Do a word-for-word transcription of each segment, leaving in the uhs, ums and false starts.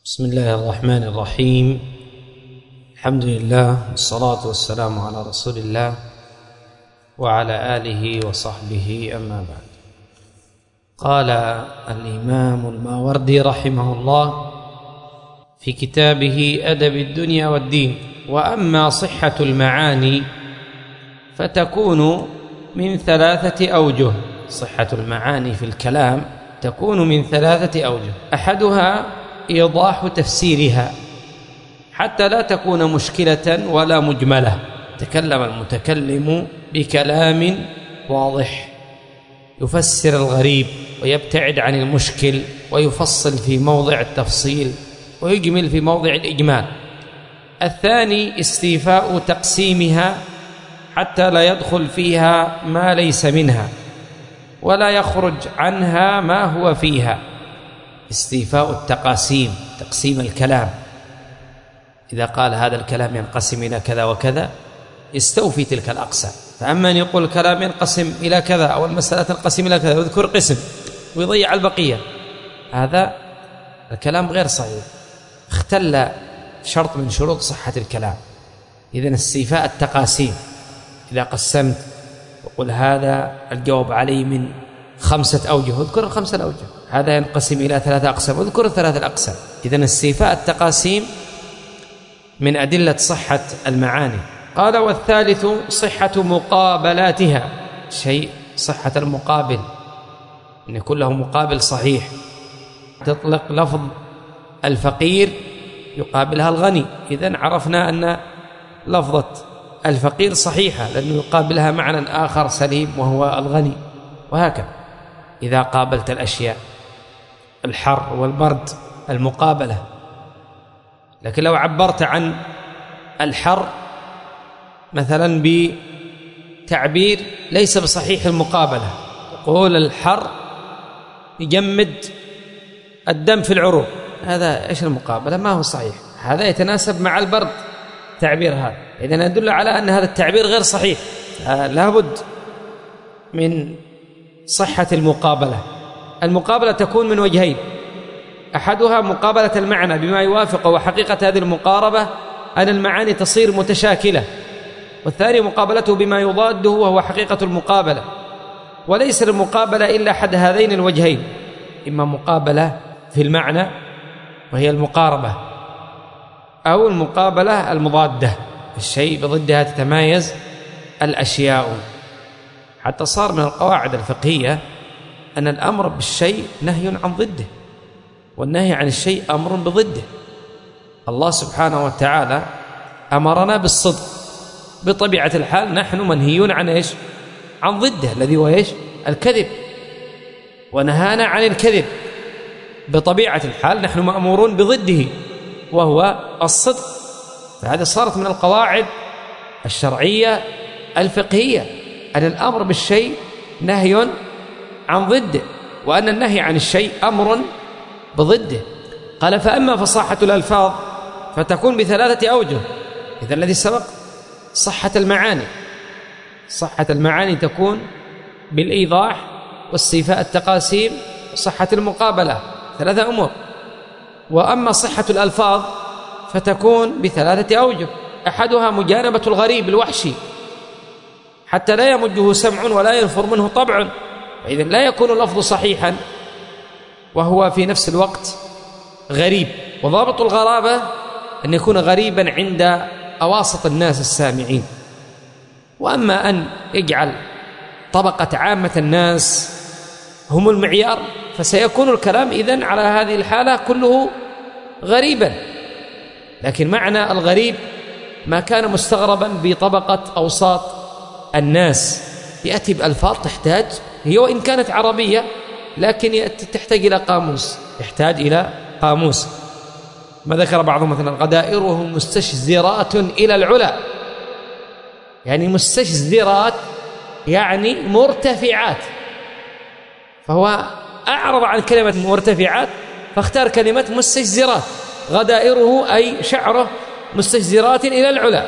بسم الله الرحمن الرحيم. الحمد لله والصلاة والسلام على رسول الله وعلى آله وصحبه، أما بعد. قال الإمام الماوردي رحمه الله في كتابه أدب الدنيا والدين: وأما صحة المعاني فتكون من ثلاثة أوجه. صحة المعاني في الكلام تكون من ثلاثة أوجه: أحدها إيضاح تفسيرها حتى لا تكون مشكلة ولا مجملة. تكلم المتكلم بكلام واضح يفسر الغريب ويبتعد عن المشكل ويفصل في موضع التفصيل ويجمل في موضع الإجمال. الثاني استيفاء تقسيمها حتى لا يدخل فيها ما ليس منها ولا يخرج عنها ما هو فيها. استيفاء التقاسيم، تقسيم الكلام. إذا قال هذا الكلام ينقسم إلى كذا وكذا، يستوفي تلك الأقسام. فأما أن يقول الكلام ينقسم إلى كذا أو المسألة تنقسم إلى كذا ويذكر قسم ويضيع البقية، هذا الكلام غير صحيح، اختل شرط من شروط صحة الكلام. إذن استيفاء التقاسيم، إذا قسمت وقل هذا الجواب عليه من خمسة أوجه، اذكر الخمسة الأوجه. هذا ينقسم إلى ثلاثة أقسام، اذكر الثلاثة الأقسام. إذن استيفاء التقاسيم من أدلة صحة المعاني. قال: والثالث صحة مقابلاتها، شيء صحة المقابل، أن يكون له مقابل صحيح. تطلق لفظ الفقير يقابلها الغني، إذن عرفنا أن لفظة الفقير صحيحة لأنه يقابلها معنى آخر سليم وهو الغني. وهكذا إذا قابلت الأشياء، الحر والبرد، المقابلة. لكن لو عبرت عن الحر مثلا بتعبير ليس بصحيح المقابلة، تقول الحر يجمد الدم في العروق، هذا إيش المقابلة؟ ما هو صحيح. هذا يتناسب مع البرد تعبير هذا، إذن يدل على أن هذا التعبير غير صحيح. لابد من صحة المقابلة. المقابلة تكون من وجهين: أحدها مقابلة المعنى بما يوافق، وحقيقة هذه المقاربة أن المعاني تصير متشاكلة، والثاني مقابلته بما يضاده وهو حقيقة المقابلة. وليس المقابلة إلا أحد هذين الوجهين: إما مقابلة في المعنى وهي المقاربة، أو المقابلة المضادة، الشيء بضدها تتمايز الأشياء. حتى صار من القواعد الفقهية أن الأمر بالشيء نهي عن ضده، والنهي عن الشيء أمر بضده. الله سبحانه وتعالى أمرنا بالصدق، بطبيعة الحال نحن منهيون عن إيش؟ عن ضده الذي هو إيش؟ الكذب. ونهانا عن الكذب، بطبيعة الحال نحن مأمورون بضده وهو الصدق. فهذه صارت من القواعد الشرعية الفقهية، أن الأمر بالشيء نهي عن ضده، وأن النهي عن الشيء أمر بضده. قال: فأما فصاحة الألفاظ فتكون بثلاثة أوجه. إذا الذي سبق صحة المعاني، صحة المعاني تكون بالإيضاح واستيفاء التقاسيم وصحة المقابلة، ثلاثة أمور. وأما صحة الألفاظ فتكون بثلاثة أوجه: أحدها مجانبة الغريب الوحشي حتى لا يمجه سمع ولا ينفر منه طبع، فإذا لا يكون اللفظ صحيحا وهو في نفس الوقت غريب. وضابط الغرابة أن يكون غريبا عند أواسط الناس السامعين. وأما أن يجعل طبقة عامة الناس هم المعيار، فسيكون الكلام إذن على هذه الحالة كله غريبا. لكن معنى الغريب ما كان مستغربا بطبقة أوساط الناس، يأتي بألفاظ تحتاج، هي وإن كانت عربية لكن تحتاج إلى قاموس، يحتاج إلى قاموس. ما ذكر بعضهم مثلا: غدائرهم مستشزرات إلى العلا، يعني مستشزرات يعني مرتفعات، فهو أعرض عن كلمة مرتفعات فاختار كلمة مستشزرات. غدائره أي شعره مستشزرات إلى العلا.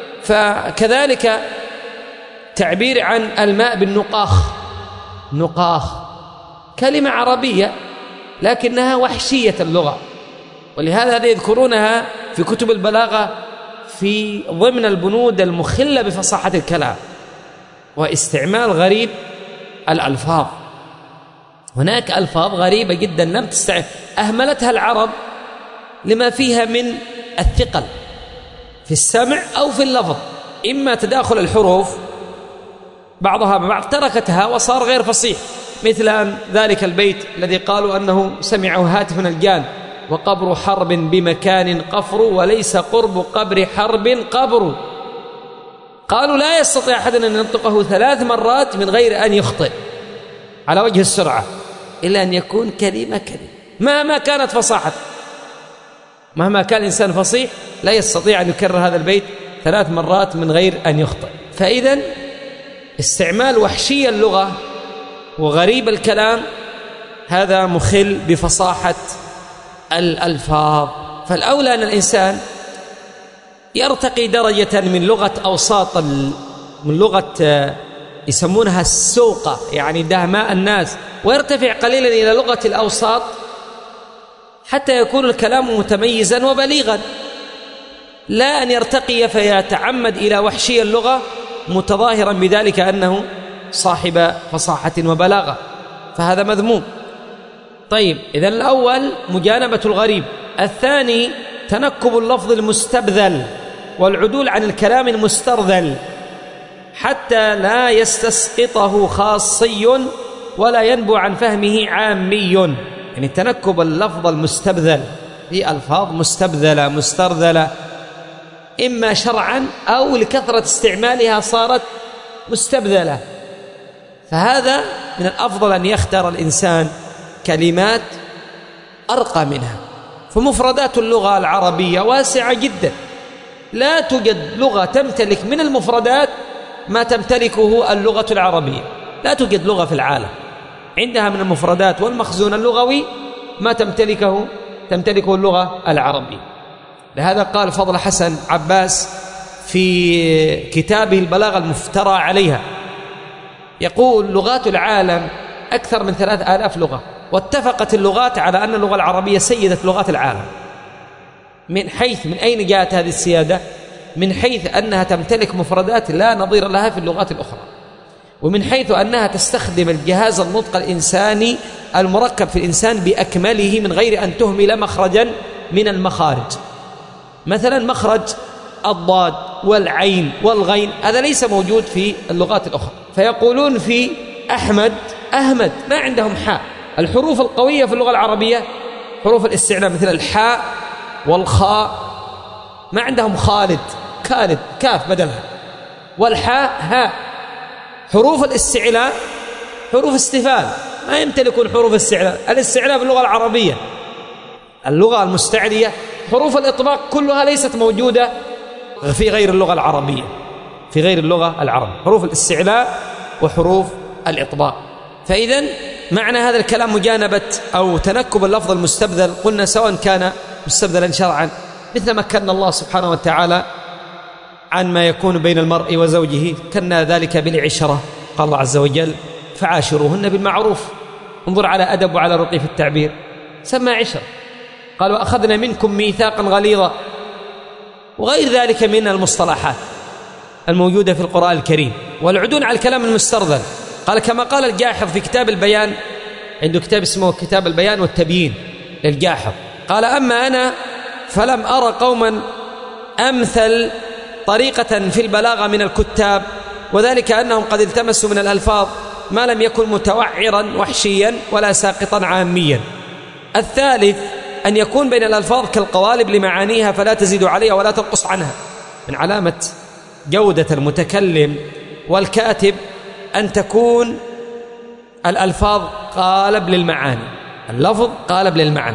فكذلك تعبير عن الماء بالنقاخ، نقاخ كلمة عربية لكنها وحشية اللغة، ولهذا هذه يذكرونها في كتب البلاغة في ضمن البنود المخلة بفصاحة الكلام، واستعمال غريب الألفاظ. هناك ألفاظ غريبة جدا لم تستعمل، أهملتها العرب لما فيها من الثقل في السمع أو في اللفظ، إما تداخل الحروف بعضها ببعض تركتها وصار غير فصيح، مثل ذلك البيت الذي قالوا أنه سمعوا هاتفا الجان: وقبر حرب بمكان قفر وليس قرب قبر حرب قبر. قالوا لا يستطيع أحد أن ينطقه ثلاث مرات من غير أن يخطئ على وجه السرعة، إلا أن يكون كلمة كلمة مهما كانت فصاحة، مهما كان الإنسان فصيح لا يستطيع أن يكرر هذا البيت ثلاث مرات من غير أن يخطئ. فإذا استعمال وحشي اللغة وغريب الكلام هذا مخل بفصاحة الألفاظ. فالأولى أن الإنسان يرتقي درجة من لغة أوساط، من لغة يسمونها السوقة، يعني دهماء الناس، ويرتفع قليلا إلى لغة الأوساط حتى يكون الكلام متميزا وبليغا، لا أن يرتقي فيتعمد إلى وحشي اللغة متظاهرا بذلك أنه صاحب فصاحة وبلاغة، فهذا مذموم. طيب، إذن الأول مجانبة الغريب. الثاني تنكب اللفظ المستبذل والعدول عن الكلام المسترذل حتى لا يستسقطه خاصي ولا ينبو عن فهمه عامي. يعني تنكب اللفظ المستبذل في ألفاظ مستبذلة مسترذلة، إما شرعا أو لكثرة استعمالها صارت مستبذلة، فهذا من الأفضل أن يختار الإنسان كلمات أرقى منها. فمفردات اللغة العربية واسعة جدا، لا توجد لغة تمتلك من المفردات ما تمتلكه اللغة العربية، لا توجد لغة في العالم عندها من المفردات والمخزون اللغوي ما تمتلكه تمتلكه اللغة العربية. لهذا قال فضل حسن عباس في كتابه البلاغة المفترى عليها، يقول: لغات العالم أكثر من ثلاث آلاف لغة، واتفقت اللغات على أن اللغة العربية سيدة لغات العالم. من حيث من أين جاءت هذه السيادة؟ من حيث أنها تمتلك مفردات لا نظير لها في اللغات الأخرى، ومن حيث أنها تستخدم الجهاز النطق الإنساني المركب في الإنسان بأكمله من غير أن تهمل مخرجا من المخارج. مثلا مخرج الضاد والعين والغين هذا ليس موجود في اللغات الأخرى، فيقولون في أحمد أحمد، ما عندهم حاء. الحروف القوية في اللغة العربية حروف الاستعلاء مثل الحاء والخاء، ما عندهم خالد كالد كاف بدلها، والحاء هاء. حروف الاستعلاء حروف استفال، ما يمتلكون حروف الاستعلاء. الاستعلاء في اللغة العربية اللغة المستعلية، حروف الإطباق كلها ليست موجودة في غير اللغة العربية، في غير اللغة العربية حروف الاستعلاء وحروف الإطباق. فإذن معنى هذا الكلام مجانبة أو تنكب اللفظ المستبذل، قلنا سواء كان مستبذلا شرعا مثل ما كان الله سبحانه وتعالى عن ما يكون بين المرء وزوجه، كنا ذلك بالعشرة. قال الله عز وجل: فعاشروهن بالمعروف. انظر على أدب وعلى رقي في التعبير، سمى عشرة. قال: وأخذنا منكم ميثاقا غليظا، وغير ذلك من المصطلحات الموجودة في القرآن الكريم. والعدول على الكلام المسترذل، قال كما قال الجاحظ في كتاب البيان، عنده كتاب اسمه كتاب البيان والتبيين للجاحظ، قال: أما أنا فلم أرى قوما أمثل طريقة في البلاغة من الكتاب، وذلك أنهم قد التمسوا من الألفاظ ما لم يكن متوعرا وحشيا ولا ساقطا عاميا. الثالث أن يكون بين الألفاظ كالقوالب لمعانيها فلا تزيد عليها ولا تنقص عنها. من علامة جودة المتكلم والكاتب أن تكون الألفاظ قالب للمعاني، اللفظ قالب للمعنى،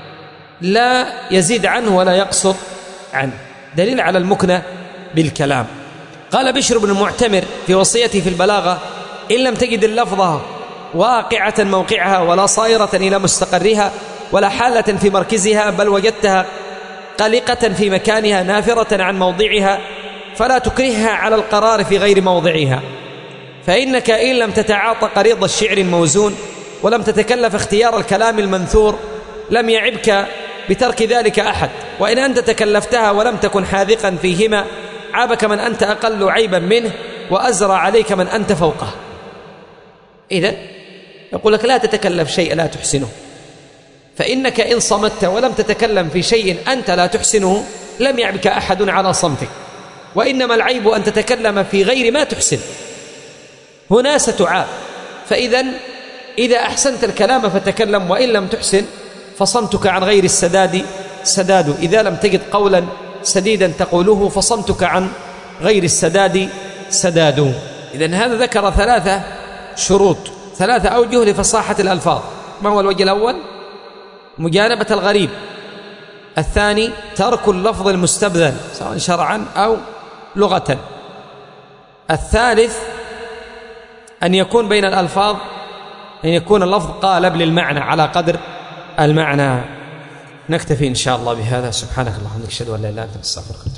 لا يزيد عنه ولا يقصر عنه، دليل على المكنة بالكلام. قال بشر بن المعتمر في وصيته في البلاغة: إن لم تجد اللفظة واقعة موقعها ولا صائرة إلى مستقرها ولا حالة في مركزها، بل وجدتها قلقة في مكانها نافرة عن موضعها، فلا تكرهها على القرار في غير موضعها، فإنك إن لم تتعاطى قريض الشعر الموزون ولم تتكلف اختيار الكلام المنثور لم يعبك بترك ذلك أحد، وإن أنت تكلفتها ولم تكن حاذقا فيهما عابك من أنت أقل عيبا منه وأزرى عليك من أنت فوقه. إذن يقول لك لا تتكلف شيء لا تحسنه، فإنك إن صمت ولم تتكلم في شيء أنت لا تحسنه لم يعبك أحد على صمتك، وإنما العيب أن تتكلم في غير ما تحسن، هنا ستعاب. فإذا إذا أحسنت الكلام فتكلم، وإن لم تحسن فصمتك عن غير السداد سداد، إذا لم تجد قولا سديدا تقوله فصمتك عن غير السداد سداد. إذن هذا ذكر ثلاثة شروط، ثلاثة أوجه لفصاحة الألفاظ. ما هو الوجه الأول؟ مجانبة الغريب. الثاني ترك اللفظ المستبذل سواء شرعا أو لغة. الثالث أن يكون بين الألفاظ أن يكون اللفظ قالب للمعنى على قدر المعنى. نكتفي إن شاء الله بهذا. سبحانك اللهم وبحمدك أشهد أن لا إله إلا أنت أستغفرك.